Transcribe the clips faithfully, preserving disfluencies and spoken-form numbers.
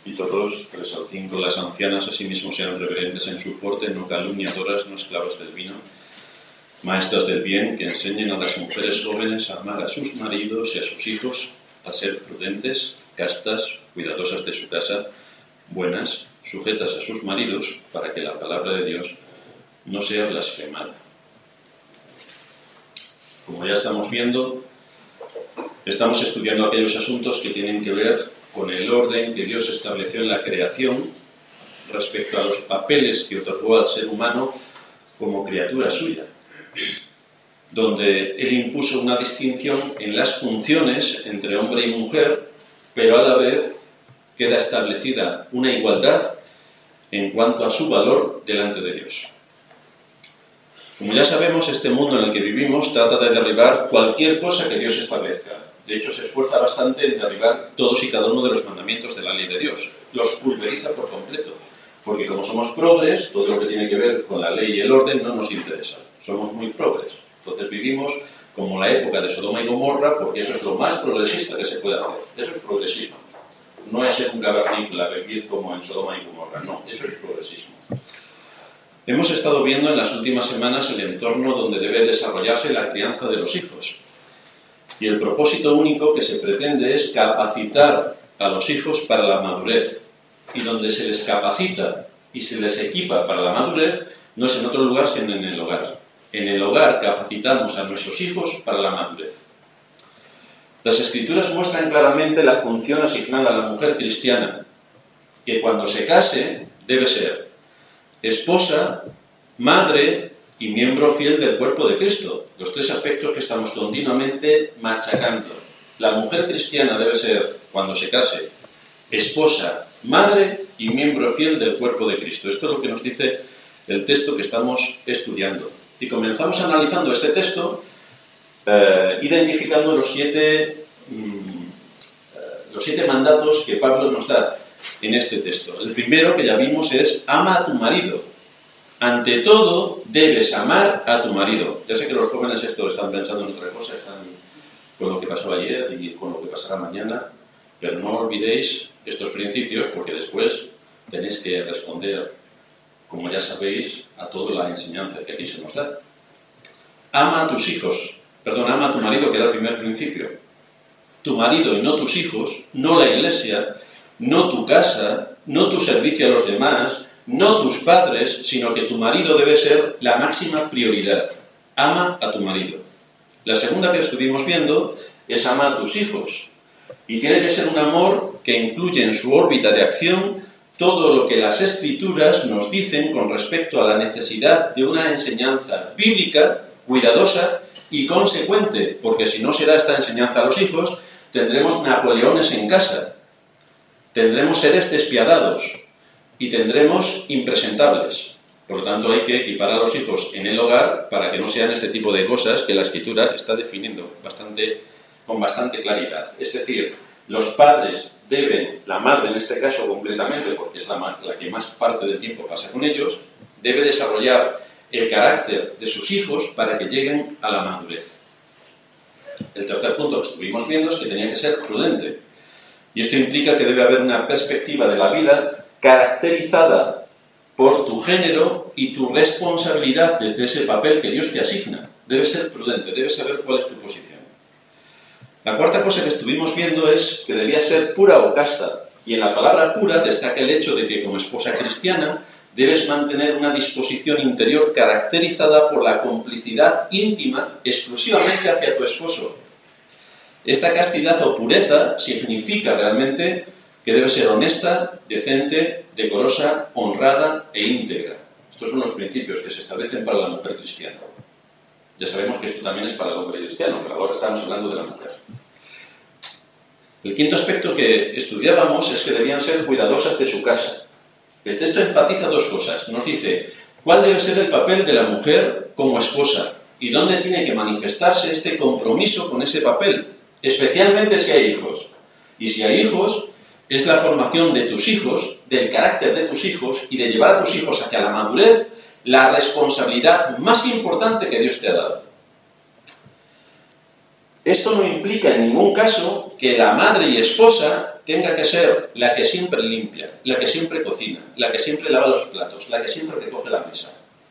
Tito dos, tres al cinco, las ancianas asimismo sean reverentes en su porte, no calumniadoras, no esclavas del vino, maestras del bien, que enseñen a las mujeres jóvenes a amar a sus maridos y a sus hijos, a ser prudentes, castas, cuidadosas de su casa, buenas, sujetas a sus maridos, para que la palabra de Dios no sea blasfemada. Como ya estamos viendo, estamos estudiando aquellos asuntos que tienen que ver con el orden que Dios estableció en la creación respecto a los papeles que otorgó al ser humano como criatura suya, donde Él impuso una distinción en las funciones entre hombre y mujer, pero a la vez queda establecida una igualdad en cuanto a su valor delante de Dios. Como ya sabemos, este mundo en el que vivimos trata de derribar cualquier cosa que Dios establezca. De hecho, se esfuerza bastante en derribar todos y cada uno de los mandamientos de la ley de Dios. Los pulveriza por completo, porque como somos progres, todo lo que tiene que ver con la ley y el orden no nos interesa. Somos muy progres. Entonces vivimos como la época de Sodoma y Gomorra, porque eso es lo más progresista que se puede hacer. Eso es progresismo. No es ser un cavernícola, vivir como en Sodoma y Gomorra. No, eso es progresismo. Hemos estado viendo en las últimas semanas el entorno donde debe desarrollarse la crianza de los hijos. Y el propósito único que se pretende es capacitar a los hijos para la madurez. Y donde se les capacita y se les equipa para la madurez no es en otro lugar sino en el hogar. En el hogar capacitamos a nuestros hijos para la madurez. Las Escrituras muestran claramente la función asignada a la mujer cristiana, que cuando se case debe ser esposa, madre y miembro fiel del cuerpo de Cristo. Los tres aspectos que estamos continuamente machacando. La mujer cristiana debe ser, cuando se case, esposa, madre y miembro fiel del cuerpo de Cristo. Esto es lo que nos dice el texto que estamos estudiando. Y comenzamos analizando este texto, eh, identificando los siete, mmm, eh, los siete mandatos que Pablo nos da en este texto. El primero que ya vimos es: ama a tu marido. Ante todo, debes amar a tu marido. Ya sé que los jóvenes esto están pensando en otra cosa, están con lo que pasó ayer y con lo que pasará mañana, pero no olvidéis estos principios porque después tenéis que responder, como ya sabéis, a toda la enseñanza que aquí se nos da. Ama a tus hijos, perdón, ama a tu marido, que era el primer principio. Tu marido y no tus hijos, no la iglesia, no tu casa, no tu servicio a los demás, no tus padres, sino que tu marido debe ser la máxima prioridad. Ama a tu marido. La segunda que estuvimos viendo es ama a tus hijos. Y tiene que ser un amor que incluye en su órbita de acción todo lo que las Escrituras nos dicen con respecto a la necesidad de una enseñanza bíblica, cuidadosa y consecuente, porque si no se da esta enseñanza a los hijos, tendremos Napoleones en casa, tendremos seres despiadados y tendremos impresentables. Por lo tanto, hay que equipar a los hijos en el hogar para que no sean este tipo de cosas que la Escritura está definiendo bastante, con bastante claridad. Es decir, los padres deben, la madre en este caso concretamente, porque es la, la que más parte del tiempo pasa con ellos, debe desarrollar el carácter de sus hijos para que lleguen a la madurez. El tercer punto que estuvimos viendo es que tenía que ser prudente. Y esto implica que debe haber una perspectiva de la vida caracterizada por tu género y tu responsabilidad desde ese papel que Dios te asigna. Debes ser prudente, debes saber cuál es tu posición. La cuarta cosa que estuvimos viendo es que debía ser pura o casta. Y en la palabra pura destaca el hecho de que como esposa cristiana debes mantener una disposición interior caracterizada por la complicidad íntima exclusivamente hacia tu esposo. Esta castidad o pureza significa realmente que debe ser honesta, decente, decorosa, honrada e íntegra. Estos son los principios que se establecen para la mujer cristiana. Ya sabemos que esto también es para el hombre cristiano, pero ahora estamos hablando de la mujer. El quinto aspecto que estudiábamos es que debían ser cuidadosas de su casa. El texto enfatiza dos cosas. Nos dice cuál debe ser el papel de la mujer como esposa y dónde tiene que manifestarse este compromiso con ese papel, especialmente si hay hijos. Y si hay hijos, es la formación de tus hijos, del carácter de tus hijos y de llevar a tus hijos hacia la madurez, la responsabilidad más importante que Dios te ha dado. Esto no implica en ningún caso que la madre y esposa tenga que ser la que siempre limpia, la que siempre cocina, la que siempre lava los platos, la que siempre recoge la mesa.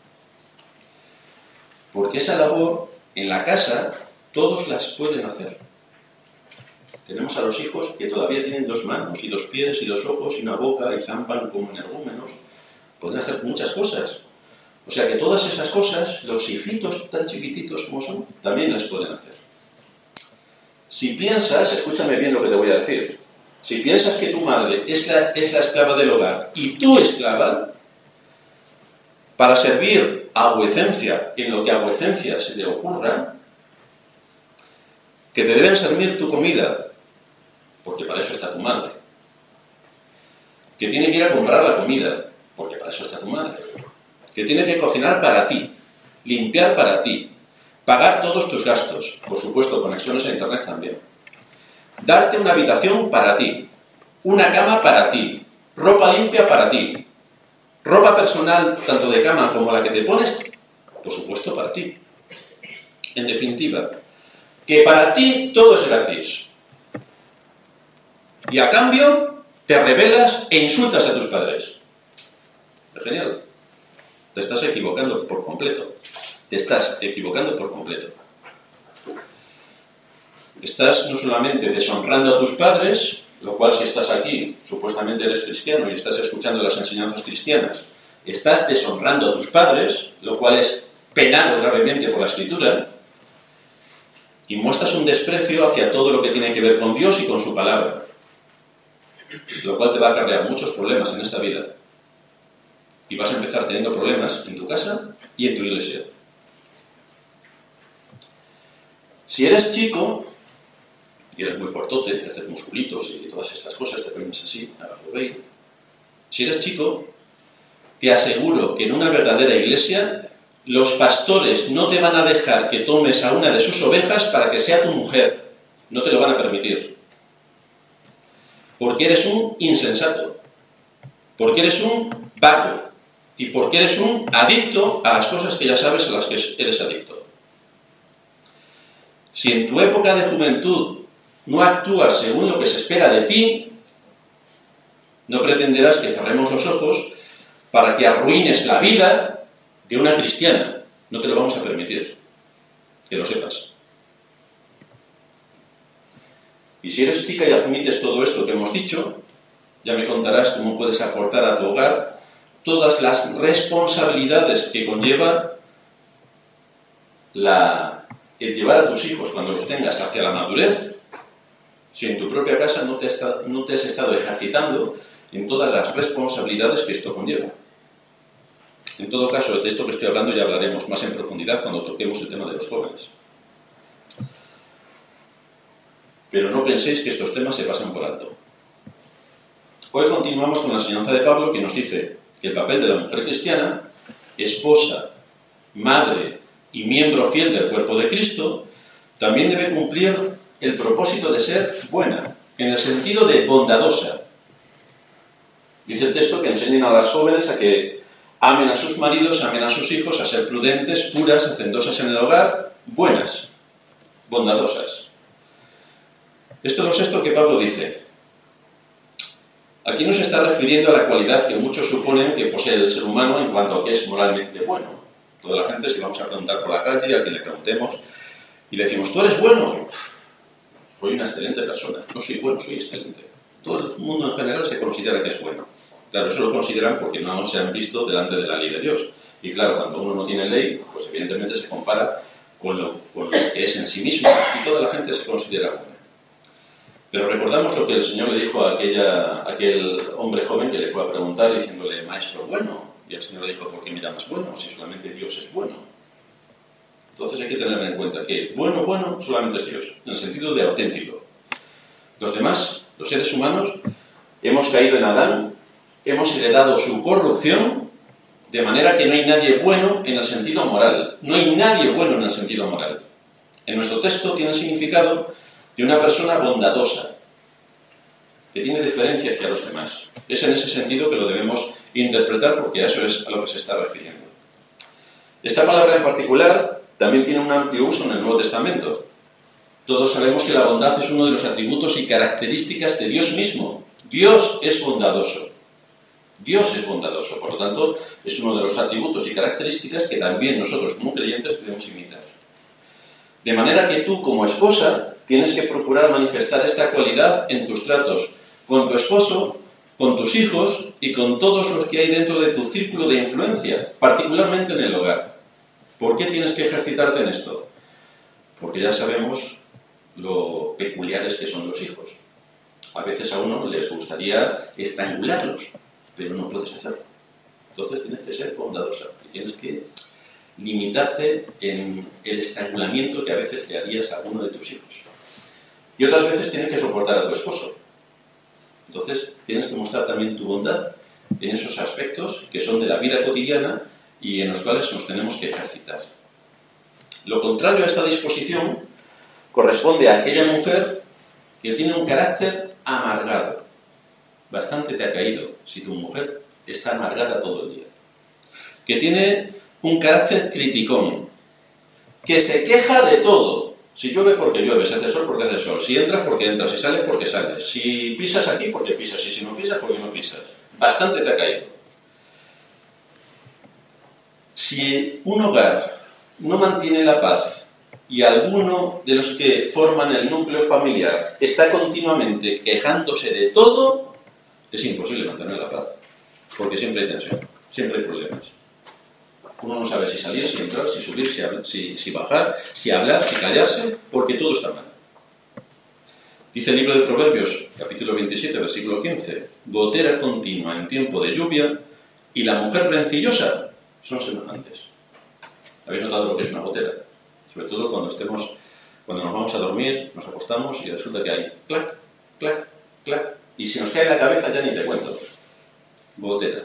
Porque esa labor en la casa todos las pueden hacer. Tenemos a los hijos que todavía tienen dos manos y dos pies y dos ojos y una boca y zampan como energúmenos. Pueden hacer muchas cosas. O sea que todas esas cosas, los hijitos tan chiquititos como son, también las pueden hacer. Si piensas, escúchame bien lo que te voy a decir, si piensas que tu madre es la, es la esclava del hogar y tú esclava, para servir a vuecencia en lo que a vuecencia se le ocurra, que te deben servir tu comida, porque para eso está tu madre, que tiene que ir a comprar la comida, porque para eso está tu madre, que tiene que cocinar para ti, limpiar para ti, pagar todos tus gastos, por supuesto, conexiones a internet también, darte una habitación para ti, una cama para ti, ropa limpia para ti, ropa personal, tanto de cama como la que te pones, por supuesto, para ti. En definitiva, que para ti todo es gratis. Y a cambio, te rebelas e insultas a tus padres. Es genial. Te estás equivocando por completo. Te estás equivocando por completo. Estás no solamente deshonrando a tus padres, lo cual si estás aquí, supuestamente eres cristiano y estás escuchando las enseñanzas cristianas, estás deshonrando a tus padres, lo cual es penado gravemente por la Escritura, y muestras un desprecio hacia todo lo que tiene que ver con Dios y con su palabra, lo cual te va a acarrear muchos problemas en esta vida. Y vas a empezar teniendo problemas en tu casa y en tu iglesia. Si eres chico, y eres muy fuertote, y haces musculitos y todas estas cosas, te pones así, a lo veis. Si eres chico, te aseguro que en una verdadera iglesia, los pastores no te van a dejar que tomes a una de sus ovejas para que sea tu mujer. No te lo van a permitir. Porque eres un insensato. Porque eres un vago. Y porque eres un adicto a las cosas que ya sabes a las que eres adicto. Si en tu época de juventud no actúas según lo que se espera de ti, no pretenderás que cerremos los ojos para que arruines la vida de una cristiana. No te lo vamos a permitir, que lo sepas. Y si eres chica y admites todo esto que hemos dicho, ya me contarás cómo puedes aportar a tu hogar todas las responsabilidades que conlleva la, el llevar a tus hijos cuando los tengas hacia la madurez, si en tu propia casa no te, está, no te has estado ejercitando en todas las responsabilidades que esto conlleva. En todo caso, de esto que estoy hablando ya hablaremos más en profundidad cuando toquemos el tema de los jóvenes. Pero no penséis que estos temas se pasan por alto. Hoy continuamos con la enseñanza de Pablo, que nos dice que el papel de la mujer cristiana, esposa, madre y miembro fiel del cuerpo de Cristo, también debe cumplir el propósito de ser buena, en el sentido de bondadosa. Dice el texto que enseñen a las jóvenes a que amen a sus maridos, amen a sus hijos, a ser prudentes, puras, hacendosas en el hogar, buenas, bondadosas. Esto no es esto que Pablo dice. Aquí no se está refiriendo a la cualidad que muchos suponen que posee el ser humano en cuanto a que es moralmente bueno. Toda la gente, si vamos a preguntar por la calle, a quien le preguntemos, y le decimos, ¿tú eres bueno? Soy una excelente persona. No soy bueno, soy excelente. Todo el mundo en general se considera que es bueno. Claro, eso lo consideran porque no se han visto delante de la ley de Dios. Y claro, cuando uno no tiene ley, pues evidentemente se compara con lo, con lo que es en sí mismo y toda la gente se considera buena. Pero recordamos lo que el Señor le dijo a, aquella, a aquel hombre joven que le fue a preguntar diciéndole, maestro bueno. Y el Señor le dijo, ¿por qué me llamas bueno si solamente Dios es bueno? Entonces hay que tener en cuenta que bueno, bueno, solamente es Dios, en el sentido de auténtico. Los demás, los seres humanos, hemos caído en Adán, hemos heredado su corrupción, de manera que no hay nadie bueno en el sentido moral. No hay nadie bueno en el sentido moral. En nuestro texto tiene el significado de una persona bondadosa, que tiene deferencia hacia los demás. Es en ese sentido que lo debemos interpretar, porque a eso es a lo que se está refiriendo. Esta palabra en particular también tiene un amplio uso en el Nuevo Testamento. Todos sabemos que la bondad es uno de los atributos y características de Dios mismo. Dios es bondadoso. Dios es bondadoso, por lo tanto, es uno de los atributos y características que también nosotros como creyentes debemos imitar. De manera que tú, como esposa, tienes que procurar manifestar esta cualidad en tus tratos con tu esposo, con tus hijos y con todos los que hay dentro de tu círculo de influencia, particularmente en el hogar. ¿Por qué tienes que ejercitarte en esto? Porque ya sabemos lo peculiares que son los hijos. A veces a uno les gustaría estrangularlos, pero no puedes hacerlo. Entonces tienes que ser bondadosa y tienes que limitarte en el estrangulamiento que a veces le harías a alguno de tus hijos. Y otras veces tienes que soportar a tu esposo. Entonces tienes que mostrar también tu bondad en esos aspectos que son de la vida cotidiana y en los cuales nos tenemos que ejercitar. Lo contrario a esta disposición corresponde a aquella mujer que tiene un carácter amargado. Bastante te ha caído si tu mujer está amargada todo el día. Que tiene un carácter criticón, que se queja de todo. Si llueve porque llueve, si hace sol porque hace sol, si entras porque entras, si sales porque sales, si pisas aquí porque pisas, y si no pisas porque no pisas. Bastante te ha caído. Si un hogar no mantiene la paz y alguno de los que forman el núcleo familiar está continuamente quejándose de todo, es imposible mantener la paz, porque siempre hay tensión, siempre hay problemas. Uno no sabe si salir, si entrar, si subir, si, si, si bajar, si hablar, si callarse, porque todo está mal. Dice el libro de Proverbios, capítulo veintisiete, versículo quince, gotera continua en tiempo de lluvia y la mujer rencillosa son semejantes. ¿Habéis notado lo que es una gotera? Sobre todo cuando estemos, cuando nos vamos a dormir, nos acostamos y resulta que hay clac, clac, clac, y si nos cae la cabeza ya ni te cuento. Gotera.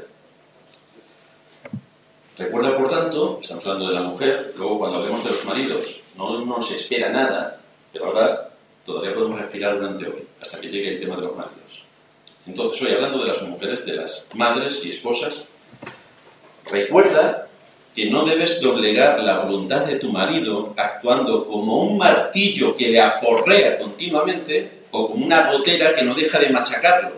Recuerda, por tanto, estamos hablando de la mujer, luego cuando hablemos de los maridos, no nos espera nada, pero ahora todavía podemos respirar durante hoy, hasta que llegue el tema de los maridos. Entonces, hoy hablando de las mujeres, de las madres y esposas, recuerda que no debes doblegar la voluntad de tu marido actuando como un martillo que le aporrea continuamente o como una gotera que no deja de machacarlo.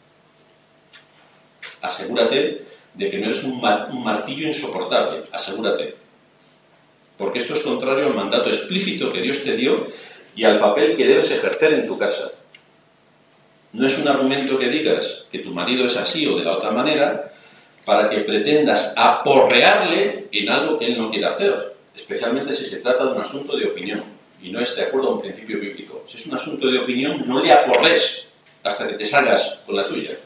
Asegúrate de que no eres un, mar, un martillo insoportable, asegúrate. Porque esto es contrario al mandato explícito que Dios te dio y al papel que debes ejercer en tu casa. No es un argumento que digas que tu marido es así o de la otra manera para que pretendas aporrearle en algo que él no quiere hacer, especialmente si se trata de un asunto de opinión y no es de acuerdo a un principio bíblico. Si es un asunto de opinión, no le aporres hasta que te salgas con la tuya.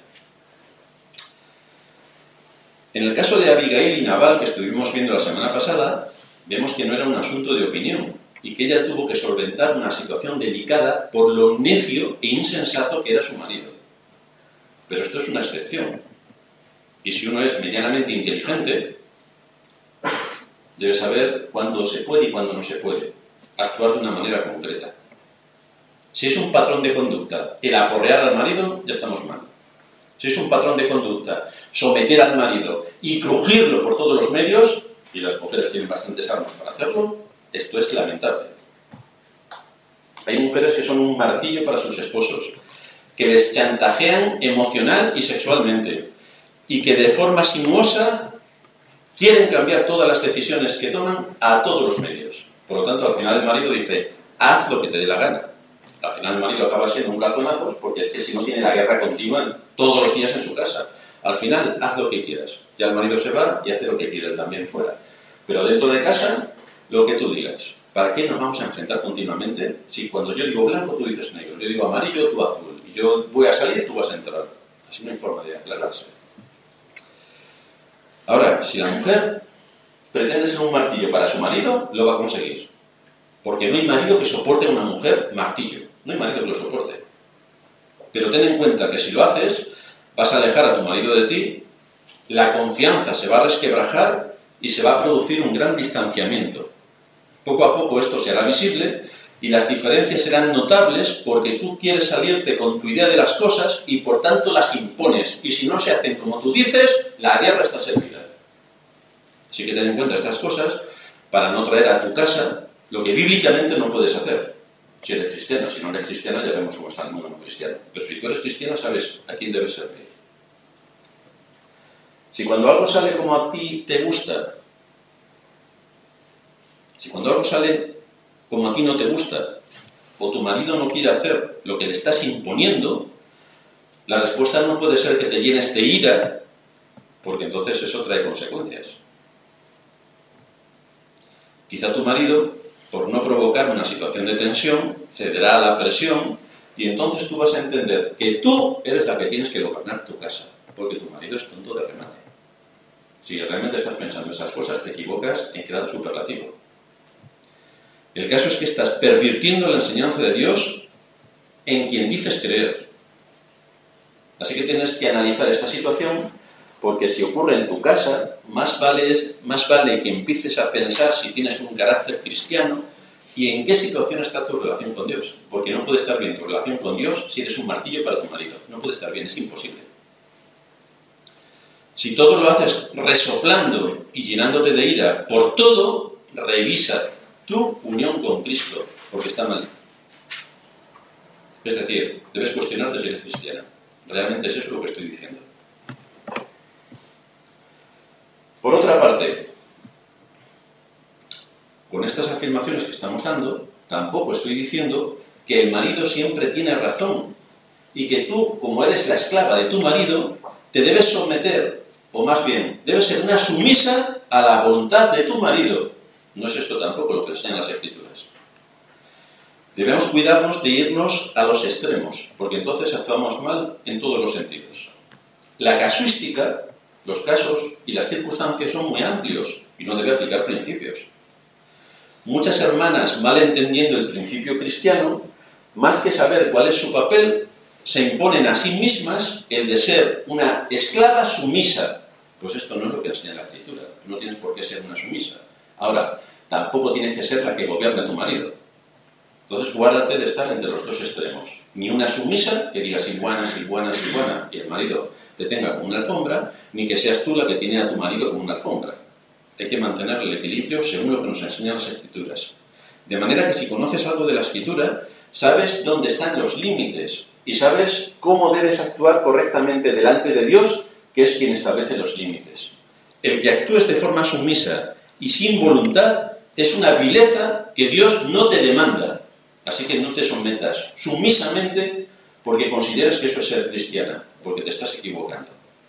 En el caso de Abigail y Nabal, que estuvimos viendo la semana pasada, vemos que no era un asunto de opinión y que ella tuvo que solventar una situación delicada por lo necio e insensato que era su marido. Pero esto es una excepción. Y si uno es medianamente inteligente, debe saber cuándo se puede y cuándo no se puede actuar de una manera concreta. Si es un patrón de conducta el aporrear al marido, ya estamos mal. Si es un patrón de conducta someter al marido y crujirlo por todos los medios, y las mujeres tienen bastantes armas para hacerlo, esto es lamentable. Hay mujeres que son un martillo para sus esposos, que les chantajean emocional y sexualmente, y que de forma sinuosa quieren cambiar todas las decisiones que toman a todos los medios. Por lo tanto, al final el marido dice, haz lo que te dé la gana. Al final el marido acaba siendo un calzonazo, porque es que si no tiene la guerra continua todos los días en su casa. Al final, haz lo que quieras. Ya el marido se va y hace lo que quiere él también fuera. Pero dentro de casa, lo que tú digas. ¿Para qué nos vamos a enfrentar continuamente? Si cuando yo digo blanco, tú dices negro. Yo digo amarillo, tú azul. Y yo voy a salir, tú vas a entrar. Así no hay forma de aclararse. Ahora, si la mujer pretende ser un martillo para su marido, lo va a conseguir. Porque no hay marido que soporte a una mujer martillo. No hay marido que lo soporte. Pero ten en cuenta que si lo haces, vas a alejar a tu marido de ti, la confianza se va a resquebrajar y se va a producir un gran distanciamiento. Poco a poco esto se hará visible y las diferencias serán notables porque tú quieres salirte con tu idea de las cosas y por tanto las impones. Y si no se hacen como tú dices, la guerra está servida. Así que ten en cuenta estas cosas para no traer a tu casa lo que bíblicamente no puedes hacer. si eres cristiana. Si no eres cristiana, ya vemos cómo está el mundo no cristiano. Pero si tú eres cristiana, sabes a quién debes servir. Si cuando algo sale como a ti te gusta, si cuando algo sale como a ti no te gusta, o tu marido no quiere hacer lo que le estás imponiendo, la respuesta no puede ser que te llenes de ira, porque entonces eso trae consecuencias. Quizá tu marido, por no provocar una situación de tensión, cederá a la presión y entonces tú vas a entender que tú eres la que tienes que gobernar tu casa, porque tu marido es tonto de remate. Si realmente estás pensando esas cosas, te equivocas en grado superlativo. El caso es que estás pervirtiendo la enseñanza de Dios en quien dices creer. Así que tienes que analizar esta situación, porque si ocurre en tu casa, más vale, más vale que empieces a pensar si tienes un carácter cristiano y en qué situación está tu relación con Dios. Porque no puede estar bien tu relación con Dios si eres un martillo para tu marido. No puede estar bien, es imposible. Si todo lo haces resoplando y llenándote de ira por todo, revisa tu unión con Cristo, porque está mal. Es decir, debes cuestionarte si eres cristiana. Realmente es eso lo que estoy diciendo. Por otra parte, con estas afirmaciones que estamos dando, tampoco estoy diciendo que el marido siempre tiene razón y que tú, como eres la esclava de tu marido, te debes someter, o más bien, debes ser una sumisa a la voluntad de tu marido. No es esto tampoco lo que enseñan las Escrituras. Debemos cuidarnos de irnos a los extremos, porque entonces actuamos mal en todos los sentidos. La casuística, los casos y las circunstancias son muy amplios y no debe aplicar principios. Muchas hermanas, mal entendiendo el principio cristiano, más que saber cuál es su papel, se imponen a sí mismas el de ser una esclava sumisa. Pues esto no es lo que enseña la Escritura. Tú no tienes por qué ser una sumisa. Ahora, tampoco tienes que ser la que gobierne a tu marido. Entonces, guárdate de estar entre los dos extremos. Ni una sumisa que diga silbuana, silbuana, silbuana y el marido te tenga como una alfombra, ni que seas tú la que tiene a tu marido como una alfombra. Hay que mantener el equilibrio según lo que nos enseñan las Escrituras. De manera que si conoces algo de la Escritura, sabes dónde están los límites y sabes cómo debes actuar correctamente delante de Dios, que es quien establece los límites. El que actúes de forma sumisa y sin voluntad es una vileza que Dios no te demanda. Así que no te sometas sumisamente porque consideras que eso es ser cristiana, porque te estás equivocando.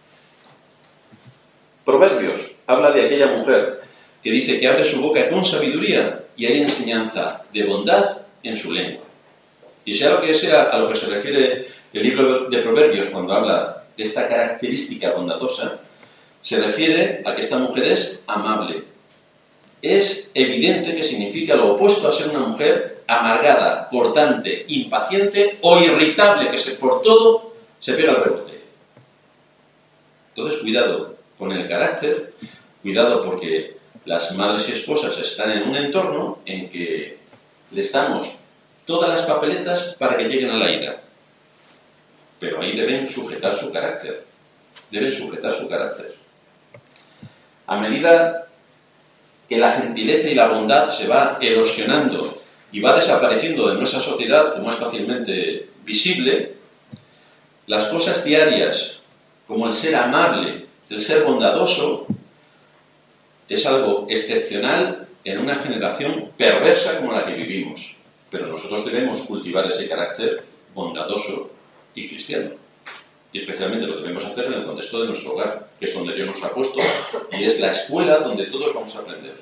Proverbios habla de aquella mujer que dice que abre su boca con sabiduría y hay enseñanza de bondad en su lengua. Y sea lo que sea a lo que se refiere el libro de Proverbios cuando habla de esta característica bondadosa, se refiere a que esta mujer es amable. Es evidente que significa lo opuesto a ser una mujer amargada, cortante, impaciente o irritable, que se, por todo se pega al rebote. Entonces, cuidado con el carácter, cuidado porque las madres y esposas están en un entorno en que les damos todas las papeletas para que lleguen a la ira. Pero ahí deben sujetar su carácter. Deben sujetar su carácter. A medida que la gentileza y la bondad se va erosionando y va desapareciendo de nuestra sociedad, como es fácilmente visible, las cosas diarias, como el ser amable, el ser bondadoso, es algo excepcional en una generación perversa como la que vivimos. Pero nosotros debemos cultivar ese carácter bondadoso y cristiano. Y especialmente lo debemos hacer en el contexto de nuestro hogar, que es donde Dios nos ha puesto y es la escuela donde todos vamos a aprender.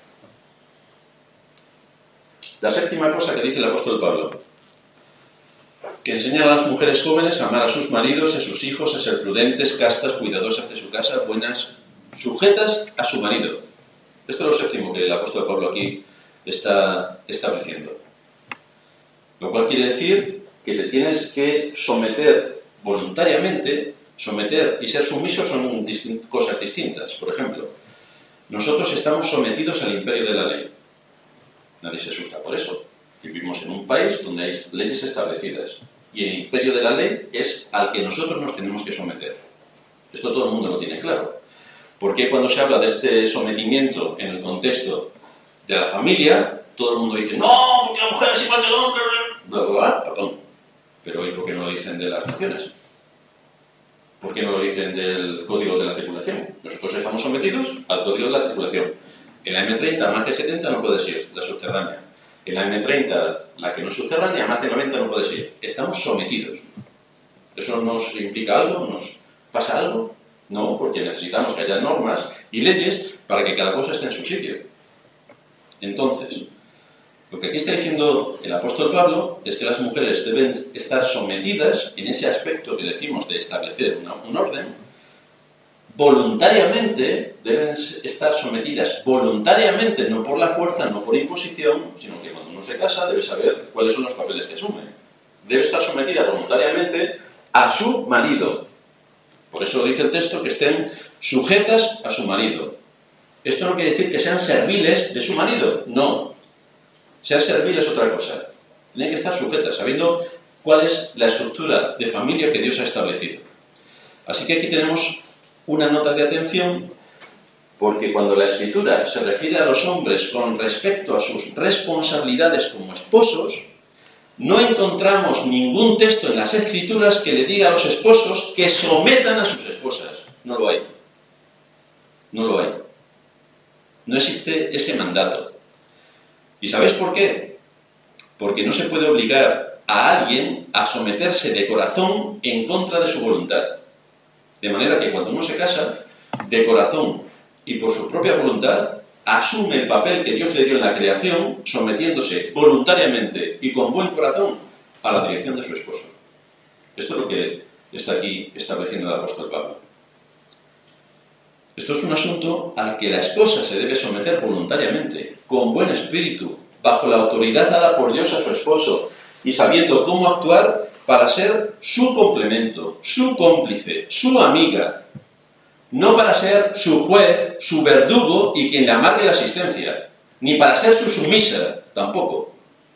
La séptima cosa que dice el apóstol Pablo, que enseña a las mujeres jóvenes a amar a sus maridos, a sus hijos, a ser prudentes, castas, cuidadosas de su casa, buenas, sujetas a su marido. Esto es lo séptimo que el apóstol Pablo aquí está estableciendo. Lo cual quiere decir que te tienes que someter voluntariamente. Someter y ser sumiso son distin- cosas distintas. Por ejemplo, nosotros estamos sometidos al imperio de la ley. Nadie se asusta por eso. Vivimos en un país donde hay leyes establecidas. Y el imperio de la ley es al que nosotros nos tenemos que someter. Esto todo el mundo lo tiene claro. Porque cuando se habla de este sometimiento en el contexto de la familia, todo el mundo dice, no, porque la mujer es igual que el hombre, bla, bla, bla, papón. Pero ¿y por qué no lo dicen de las naciones? ¿Por qué no lo dicen del código de la circulación? Nosotros estamos sometidos al código de la circulación. En la eme treinta, más de setenta no puedes ir, la subterránea. En la eme treinta, la que no es subterránea, más de noventa no puedes ir. Estamos sometidos. ¿Eso nos implica algo? ¿Nos pasa algo? No, porque necesitamos que haya normas y leyes para que cada cosa esté en su sitio. Entonces, lo que aquí está diciendo el apóstol Pablo es que las mujeres deben estar sometidas en ese aspecto que decimos de establecer una, un orden, voluntariamente, deben estar sometidas voluntariamente, no por la fuerza, no por imposición, sino que cuando uno se casa debe saber cuáles son los papeles que asume. Debe estar sometida voluntariamente a su marido. Por eso dice el texto que estén sujetas a su marido. Esto no quiere decir que sean serviles de su marido, no. Ser servil es otra cosa. Tienen que estar sujetas, sabiendo cuál es la estructura de familia que Dios ha establecido. Así que aquí tenemos una nota de atención, porque cuando la Escritura se refiere a los hombres con respecto a sus responsabilidades como esposos, no encontramos ningún texto en las Escrituras que le diga a los esposos que sometan a sus esposas. No lo hay. No lo hay. No existe ese mandato. ¿Y sabéis por qué? Porque no se puede obligar a alguien a someterse de corazón en contra de su voluntad. De manera que cuando uno se casa, de corazón y por su propia voluntad, asume el papel que Dios le dio en la creación, sometiéndose voluntariamente y con buen corazón a la dirección de su esposo. Esto es lo que está aquí estableciendo el apóstol Pablo. Esto es un asunto al que la esposa se debe someter voluntariamente, con buen espíritu, bajo la autoridad dada por Dios a su esposo y sabiendo cómo actuar para ser su complemento, su cómplice, su amiga. No para ser su juez, su verdugo y quien le amargue la asistencia, ni para ser su sumisa, tampoco.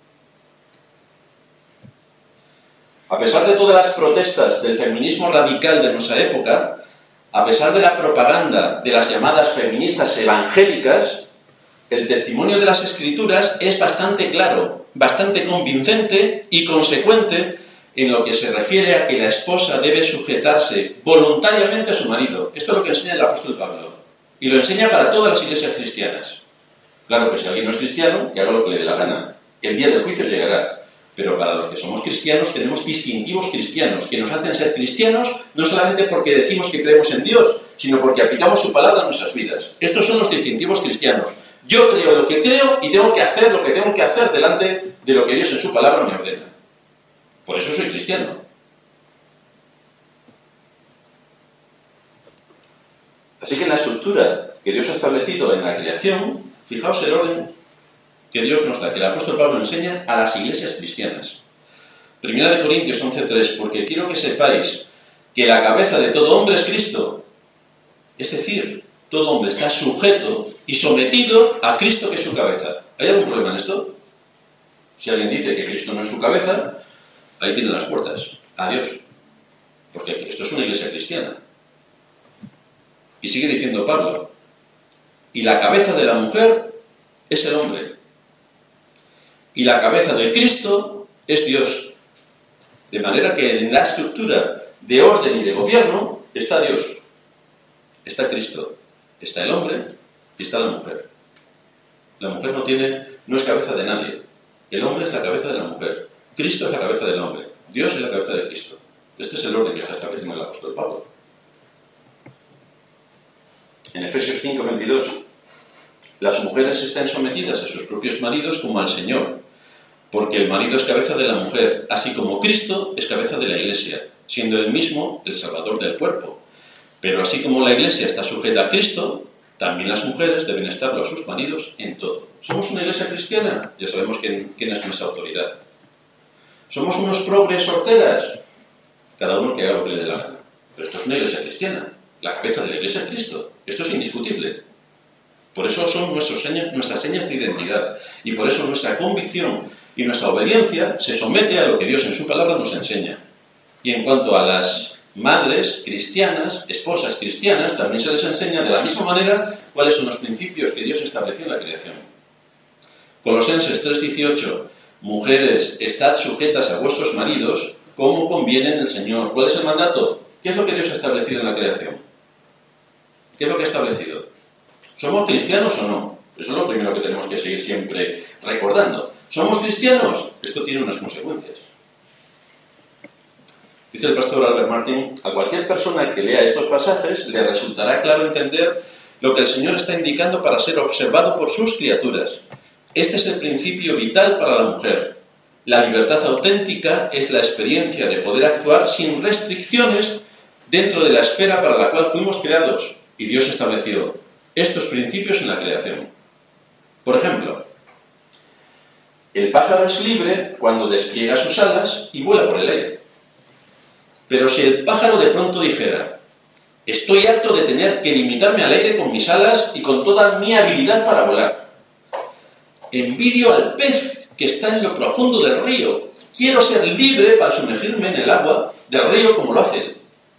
A pesar de todas las protestas del feminismo radical de nuestra época, a pesar de la propaganda de las llamadas feministas evangélicas, el testimonio de las Escrituras es bastante claro, bastante convincente y consecuente en lo que se refiere a que la esposa debe sujetarse voluntariamente a su marido. Esto es lo que enseña el apóstol Pablo. Y lo enseña para todas las iglesias cristianas. Claro que si alguien no es cristiano, que haga lo que le dé la gana. El día del juicio llegará. Pero para los que somos cristianos tenemos distintivos cristianos, que nos hacen ser cristianos no solamente porque decimos que creemos en Dios, sino porque aplicamos su palabra a nuestras vidas. Estos son los distintivos cristianos. Yo creo lo que creo y tengo que hacer lo que tengo que hacer delante de lo que Dios en su palabra me ordena. Por eso soy cristiano. Así que en la estructura que Dios ha establecido en la creación, fijaos el orden que Dios nos da, que el apóstol Pablo enseña a las iglesias cristianas. Primera de Corintios once tres, porque quiero que sepáis que la cabeza de todo hombre es Cristo. Es decir, todo hombre está sujeto y sometido a Cristo que es su cabeza. ¿Hay algún problema en esto? Si alguien dice que Cristo no es su cabeza, ahí tienen las puertas. Adiós. Porque esto es una iglesia cristiana. Y sigue diciendo Pablo, y la cabeza de la mujer es el hombre. Y la cabeza de Cristo es Dios. De manera que en la estructura de orden y de gobierno está Dios, está Cristo, está el hombre y está la mujer. La mujer no tiene, no es cabeza de nadie. El hombre es la cabeza de la mujer. Cristo es la cabeza del hombre. Dios es la cabeza de Cristo. Este es el orden que está estableciendo el apóstol Pablo. En Efesios cinco veintidós, las mujeres están sometidas a sus propios maridos como al Señor, porque el marido es cabeza de la mujer, así como Cristo es cabeza de la Iglesia, siendo él mismo el Salvador del cuerpo. Pero así como la Iglesia está sujeta a Cristo, también las mujeres deben estarlo a sus maridos en todo. ¿Somos una iglesia cristiana? Ya sabemos quién, quién es nuestra autoridad. ¿Somos unos progres sorteras? Cada uno que haga lo que le dé la gana. Pero esto es una iglesia cristiana. La cabeza de la iglesia es Cristo. Esto es indiscutible. Por eso son nuestros señas, nuestras señas de identidad. Y por eso nuestra convicción y nuestra obediencia se somete a lo que Dios en su palabra nos enseña. Y en cuanto a las madres cristianas, esposas cristianas, también se les enseña de la misma manera cuáles son los principios que Dios estableció en la creación. Colosenses tres dieciocho, mujeres, estad sujetas a vuestros maridos, como conviene en el Señor. ¿Cuál es el mandato? ¿Qué es lo que Dios ha establecido en la creación? ¿Qué es lo que ha establecido? ¿Somos cristianos o no? Eso es lo primero que tenemos que seguir siempre recordando. ¿Somos cristianos? Esto tiene unas consecuencias. Dice el pastor Albert Martin, a cualquier persona que lea estos pasajes le resultará claro entender lo que el Señor está indicando para ser observado por sus criaturas. Este es el principio vital para la mujer. La libertad auténtica es la experiencia de poder actuar sin restricciones dentro de la esfera para la cual fuimos creados, y Dios estableció estos principios en la creación. Por ejemplo, el pájaro es libre cuando despliega sus alas y vuela por el aire. Pero si el pájaro de pronto dijera, estoy harto de tener que limitarme al aire con mis alas y con toda mi habilidad para volar. Envidio al pez que está en lo profundo del río. Quiero ser libre para sumergirme en el agua del río como lo hace él.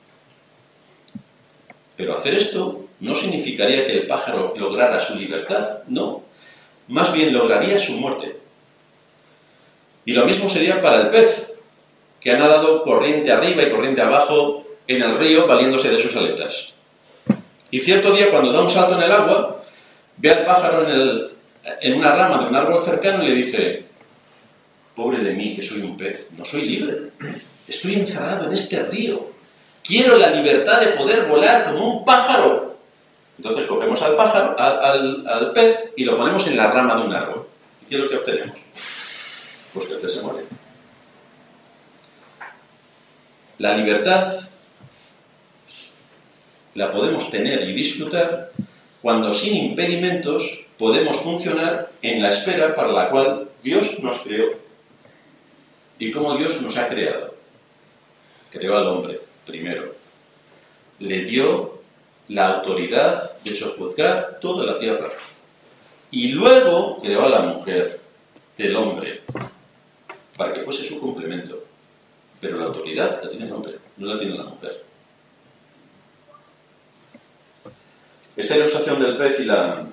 Pero hacer esto no significaría que el pájaro lograra su libertad, no. Más bien lograría su muerte. Y lo mismo sería para el pez, que ha nadado corriente arriba y corriente abajo en el río valiéndose de sus aletas. Y cierto día, cuando da un salto en el agua, ve al pájaro en, el, en una rama de un árbol cercano y le dice, pobre de mí, que soy un pez, no soy libre, estoy encerrado en este río, quiero la libertad de poder volar como un pájaro. Entonces cogemos al pájaro, al, al, al pez, y lo ponemos en la rama de un árbol. ¿Y qué es lo que obtenemos? Pues que el pez se muere. La libertad la podemos tener y disfrutar cuando sin impedimentos podemos funcionar en la esfera para la cual Dios nos creó. ¿Y cómo Dios nos ha creado? Creó al hombre, primero. Le dio la autoridad de sojuzgar toda la tierra. Y luego creó a la mujer del hombre, para que fuese su complemento. Pero la autoridad la tiene el hombre, no la tiene la mujer. Esta ilustración del pez y, la,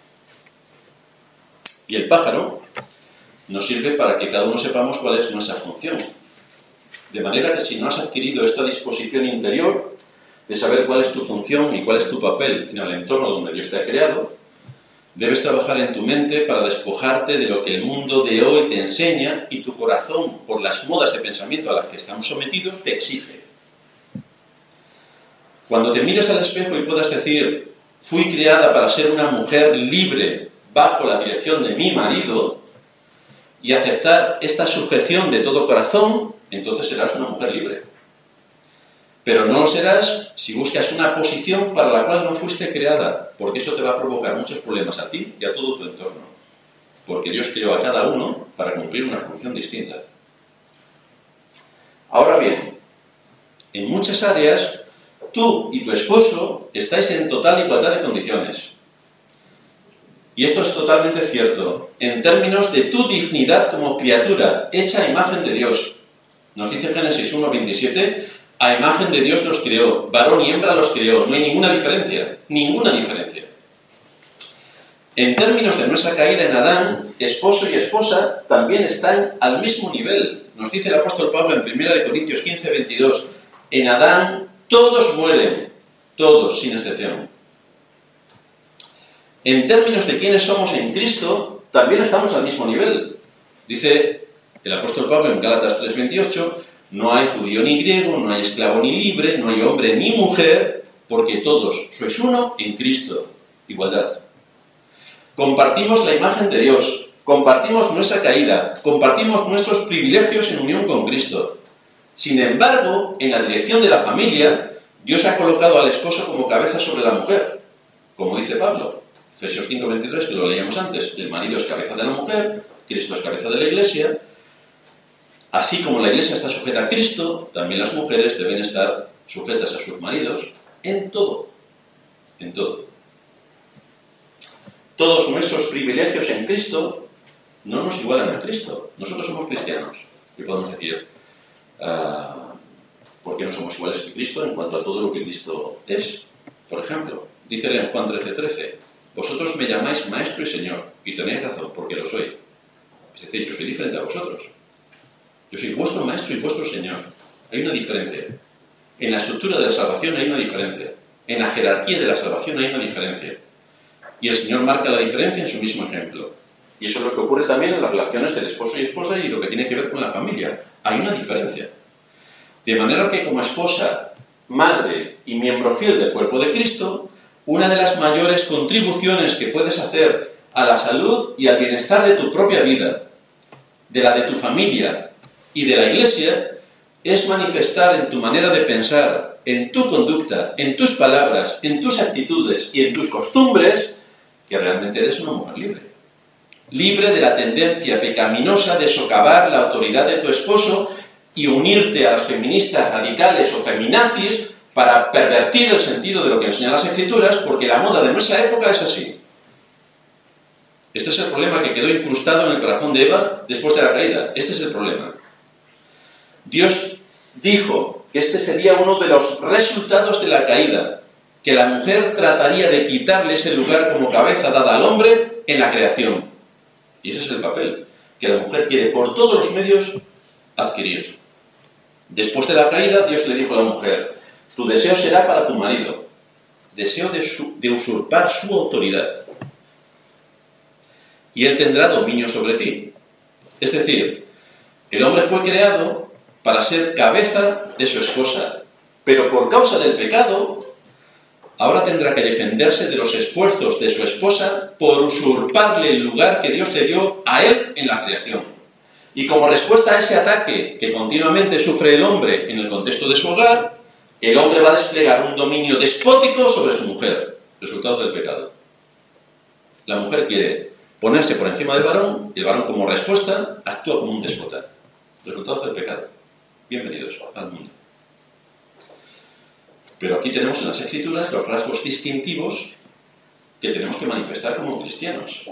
y el pájaro nos sirve para que cada uno sepamos cuál es nuestra función. De manera que si no has adquirido esta disposición interior de saber cuál es tu función y cuál es tu papel en el entorno donde Dios te ha creado, debes trabajar en tu mente para despojarte de lo que el mundo de hoy te enseña y tu corazón, por las modas de pensamiento a las que estamos sometidos, te exige. Cuando te mires al espejo y puedas decir, fui creada para ser una mujer libre bajo la dirección de mi marido, y aceptar esta sujeción de todo corazón, entonces serás una mujer libre. Pero no lo serás si buscas una posición para la cual no fuiste creada, porque eso te va a provocar muchos problemas a ti y a todo tu entorno. Porque Dios creó a cada uno para cumplir una función distinta. Ahora bien, en muchas áreas, tú y tu esposo estáis en total igualdad de condiciones. Y esto es totalmente cierto, en términos de tu dignidad como criatura, hecha a imagen de Dios. Nos dice Génesis uno veintisiete, a imagen de Dios los creó, varón y hembra los creó, no hay ninguna diferencia, ninguna diferencia. En términos de nuestra caída en Adán, esposo y esposa también están al mismo nivel. Nos dice el apóstol Pablo en primera de Corintios quince veintidós, en Adán todos mueren, todos, sin excepción. En términos de quiénes somos en Cristo, también estamos al mismo nivel. Dice el apóstol Pablo en Gálatas tres veintiocho, no hay judío ni griego, no hay esclavo ni libre, no hay hombre ni mujer, porque todos sois uno en Cristo. Igualdad. Compartimos la imagen de Dios, compartimos nuestra caída, compartimos nuestros privilegios en unión con Cristo. Sin embargo, en la dirección de la familia, Dios ha colocado al esposo como cabeza sobre la mujer, como dice Pablo. Efesios cinco veintitrés, que lo leíamos antes, el marido es cabeza de la mujer, Cristo es cabeza de la iglesia. Así como la iglesia está sujeta a Cristo, también las mujeres deben estar sujetas a sus maridos en todo, en todo. Todos nuestros privilegios en Cristo no nos igualan a Cristo. Nosotros somos cristianos y podemos decir, uh, ¿por qué no somos iguales que Cristo en cuanto a todo lo que Cristo es? Por ejemplo, dícele en Juan trece trece, vosotros me llamáis Maestro y Señor, y tenéis razón, porque porque lo soy. Es decir, yo soy diferente a vosotros. Yo soy vuestro maestro y vuestro Señor. Hay una diferencia. En la estructura de la salvación hay una diferencia. En la jerarquía de la salvación hay una diferencia. Y el Señor marca la diferencia en su mismo ejemplo. Y eso es lo que ocurre también en las relaciones del esposo y esposa y lo que tiene que ver con la familia. Hay una diferencia. De manera que como esposa, madre y miembro fiel del cuerpo de Cristo, una de las mayores contribuciones que puedes hacer a la salud y al bienestar de tu propia vida, de la de tu familia y de la Iglesia, es manifestar en tu manera de pensar, en tu conducta, en tus palabras, en tus actitudes y en tus costumbres, que realmente eres una mujer libre. Libre de la tendencia pecaminosa de socavar la autoridad de tu esposo y unirte a las feministas radicales o feminazis para pervertir el sentido de lo que enseñan las Escrituras, porque la moda de nuestra época es así. Este es el problema que quedó incrustado en el corazón de Eva después de la caída. Este es el problema. Dios dijo que este sería uno de los resultados de la caída, que la mujer trataría de quitarle ese lugar como cabeza dada al hombre en la creación. Y ese es el papel que la mujer quiere por todos los medios adquirir. Después de la caída, Dios le dijo a la mujer: tu deseo será para tu marido, deseo de, su, de usurpar su autoridad, y él tendrá dominio sobre ti. Es decir, el hombre fue creado para ser cabeza de su esposa, pero por causa del pecado, ahora tendrá que defenderse de los esfuerzos de su esposa por usurparle el lugar que Dios le dio a él en la creación. Y como respuesta a ese ataque que continuamente sufre el hombre en el contexto de su hogar, el hombre va a desplegar un dominio despótico sobre su mujer, resultado del pecado. La mujer quiere ponerse por encima del varón, y el varón como respuesta actúa como un déspota, resultado del pecado. Bienvenidos al mundo. Pero aquí tenemos en las Escrituras los rasgos distintivos que tenemos que manifestar como cristianos.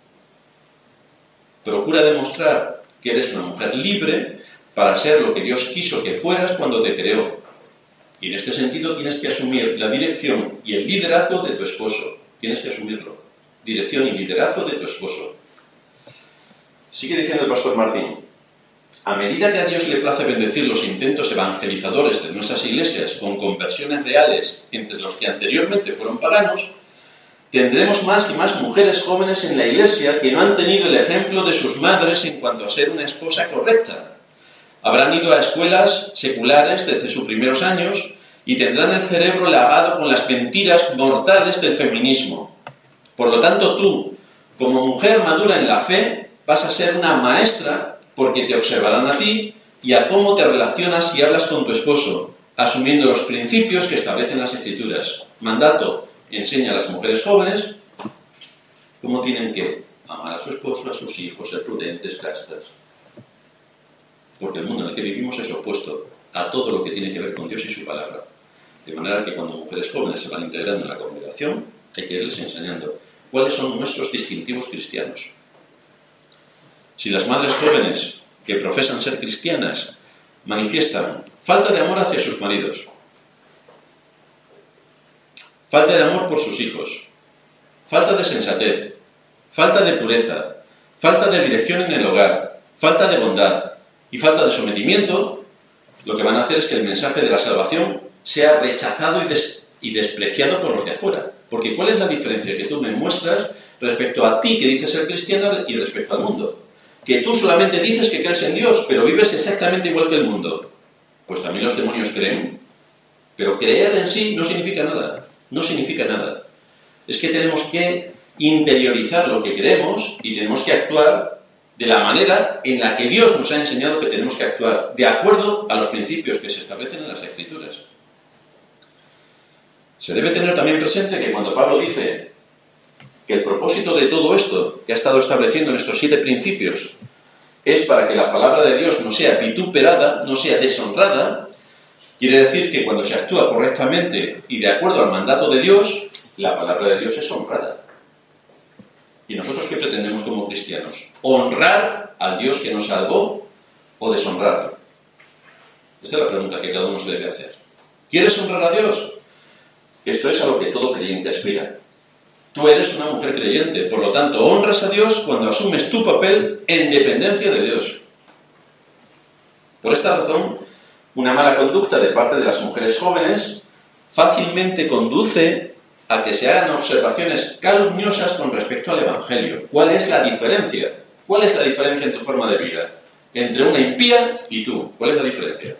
Procura demostrar que eres una mujer libre para ser lo que Dios quiso que fueras cuando te creó. Y en este sentido tienes que asumir la dirección y el liderazgo de tu esposo. Tienes que asumirlo. Dirección y liderazgo de tu esposo. Sigue diciendo el pastor Martín: a medida que a Dios le place bendecir los intentos evangelizadores de nuestras iglesias con conversiones reales entre los que anteriormente fueron paganos, tendremos más y más mujeres jóvenes en la iglesia que no han tenido el ejemplo de sus madres en cuanto a ser una esposa correcta. Habrán ido a escuelas seculares desde sus primeros años y tendrán el cerebro lavado con las mentiras mortales del feminismo. Por lo tanto, tú, como mujer madura en la fe, vas a ser una maestra porque te observarán a ti y a cómo te relacionas y hablas con tu esposo, asumiendo los principios que establecen las Escrituras. Mandato: enseña a las mujeres jóvenes cómo tienen que amar a su esposo, a sus hijos, ser prudentes, castas. Porque el mundo en el que vivimos es opuesto a todo lo que tiene que ver con Dios y su palabra. De manera que cuando mujeres jóvenes se van integrando en la congregación, hay que irles enseñando cuáles son nuestros distintivos cristianos. Si las madres jóvenes que profesan ser cristianas manifiestan falta de amor hacia sus maridos, falta de amor por sus hijos, falta de sensatez, falta de pureza, falta de dirección en el hogar, falta de bondad y falta de sometimiento, lo que van a hacer es que el mensaje de la salvación sea rechazado y, des y despreciado por los de afuera. Porque ¿cuál es la diferencia que tú me muestras respecto a ti que dices ser cristiana y respecto al mundo? Que tú solamente dices que crees en Dios, pero vives exactamente igual que el mundo. Pues también los demonios creen. Pero creer en sí no significa nada. No significa nada. Es que tenemos que interiorizar lo que creemos y tenemos que actuar de la manera en la que Dios nos ha enseñado que tenemos que actuar, de acuerdo a los principios que se establecen en las Escrituras. Se debe tener también presente que cuando Pablo dice que el propósito de todo esto que ha estado estableciendo en estos siete principios es para que la palabra de Dios no sea vituperada, no sea deshonrada, quiere decir que cuando se actúa correctamente y de acuerdo al mandato de Dios, la palabra de Dios es honrada. ¿Y nosotros qué pretendemos como cristianos? ¿Honrar al Dios que nos salvó o deshonrarlo? Esta es la pregunta que cada uno se debe hacer. ¿Quieres honrar a Dios? Esto es a lo que todo creyente aspira. Tú eres una mujer creyente, por lo tanto, honras a Dios cuando asumes tu papel en dependencia de Dios. Por esta razón, una mala conducta de parte de las mujeres jóvenes fácilmente conduce a que se hagan observaciones calumniosas con respecto al Evangelio. ¿Cuál es la diferencia? ¿Cuál es la diferencia en tu forma de vida entre una impía y tú? ¿Cuál es la diferencia?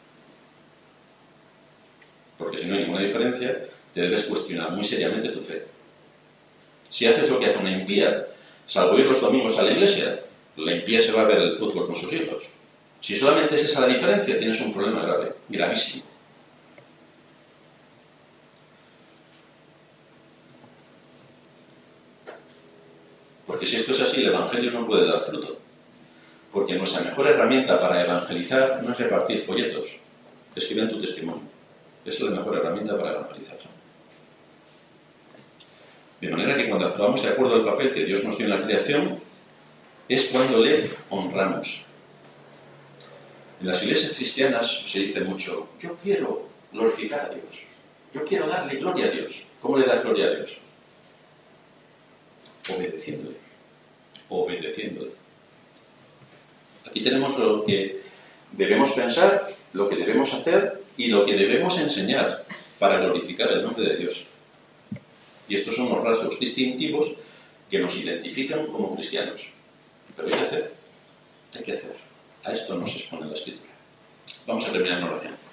Porque si no hay ninguna diferencia, te debes cuestionar muy seriamente tu fe. Si haces lo que hace una impía, salvo ir los domingos a la iglesia, la impía se va a ver el fútbol con sus hijos. Si solamente es esa la diferencia, tienes un problema grave, gravísimo. Porque si esto es así, el Evangelio no puede dar fruto. Porque nuestra mejor herramienta para evangelizar no es repartir folletos, escriben tu testimonio. Esa es la mejor herramienta para evangelizar. De manera que cuando actuamos de acuerdo al papel que Dios nos dio en la creación, es cuando le honramos. En las iglesias cristianas se dice mucho, yo quiero glorificar a Dios, yo quiero darle gloria a Dios. ¿Cómo le das gloria a Dios? Obedeciéndole, obedeciéndole. Aquí tenemos lo que debemos pensar, lo que debemos hacer y lo que debemos enseñar para glorificar el nombre de Dios. Y estos son los rasgos distintivos que nos identifican como cristianos. Pero hay que hacer, hay que hacer. A esto nos expone la Escritura. Vamos a terminar en oración.